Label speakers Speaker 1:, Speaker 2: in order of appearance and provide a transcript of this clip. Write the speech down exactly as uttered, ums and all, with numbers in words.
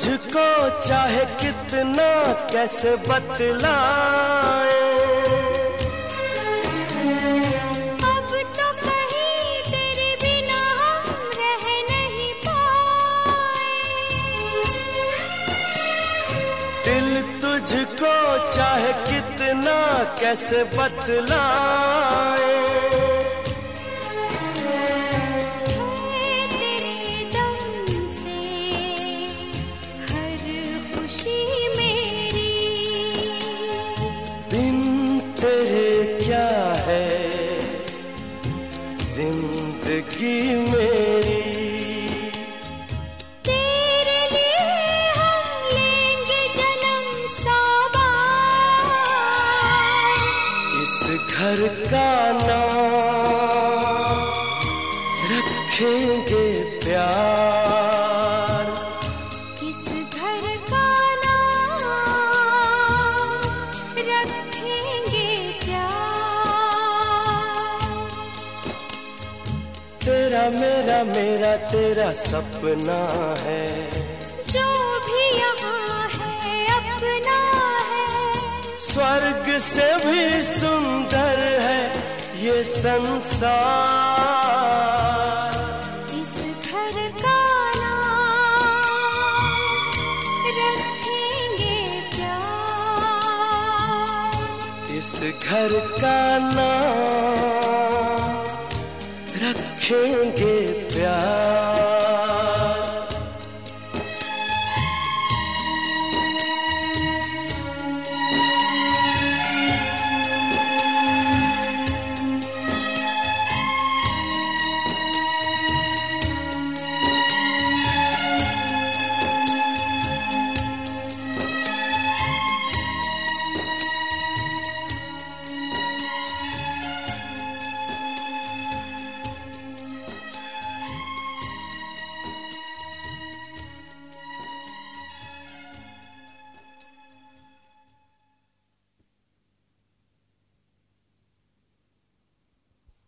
Speaker 1: तुझको चाहे कितना कैसे बतलाए,
Speaker 2: अब तो कहीं तेरे बिना हम रह नहीं पाए।
Speaker 1: दिल तुझको चाहे कितना कैसे बतलाए, जिंदगी मेरी।
Speaker 2: तेरे लिए हम लेंगे जन्म सौ बार,
Speaker 1: इस घर का नाम रखेंगे प्यार,
Speaker 2: इस घर का नाम रखेंगे प्यार।
Speaker 1: तेरा मेरा मेरा तेरा सपना है,
Speaker 2: जो भी यहाँ है अपना है।
Speaker 1: स्वर्ग से भी सुंदर है ये संसार,
Speaker 2: इस घर का नाम रखेंगे प्यार,
Speaker 1: इस घर का नाम रखेंगे प्यार।